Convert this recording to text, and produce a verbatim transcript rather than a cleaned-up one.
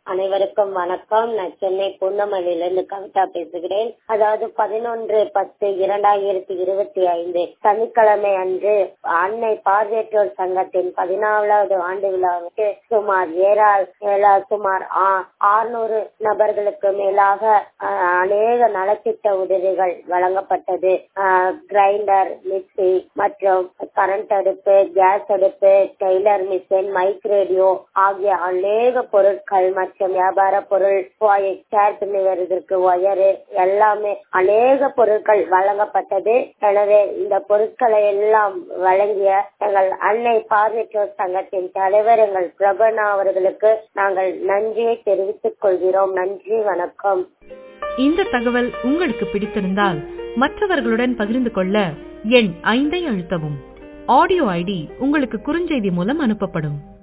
அனைவருக்கும் வணக்கம். நான் சென்னை பூந்தமல்லியிலிருந்து கவிதா பேசுகிறேன். அதாவது பதினொன்று பத்து இரண்டாயிரத்தி இருபத்தி ஐந்து சனிக்கிழமை அன்று அன்னை பார்வையற்றோர் சங்கத்தின் பதினாலாவது ஆண்டு விழாவுக்கு சுமார் ஏழாள் சுமார் ஆறுநூறு நபர்களுக்கு மேலாக அநேக நலத்திட்ட உதவிகள் வழங்கப்பட்டது. கிரைண்டர், மிக்சி மற்றும் கரண்ட் அடுப்பு, கேஸ் அடுப்பு, டெய்லர் மிஷின், மைக் ரேடியோ ஆகிய அநேக பொருட்கள் மற்றும் வியாபார பொருள், சேர் பண்ணி வருவதற்கு ஒயரு, எல்லாமே அநேக பொருட்கள் வழங்கப்பட்டது. எனவே இந்த பொருட்களை எல்லாம் வழங்கிய எங்கள் அன்னை பார்வையற்றோர் சங்கத்தின் தலைவர் எங்கள் பிரபனா அவர்களுக்கு நாங்கள் நன்றியை தெரிவித்துக் கொள்கிறோம். நன்றி, வணக்கம். இந்த தகவல் உங்களுக்கு பிடித்திருந்தால் மற்றவர்களுடன் பகிர்ந்து கொள்ள எண் ஐந்தை அழுத்தவும். ஆடியோ ஐடி உங்களுக்கு குறுஞ்செய்தி மூலம் அனுப்பப்படும்.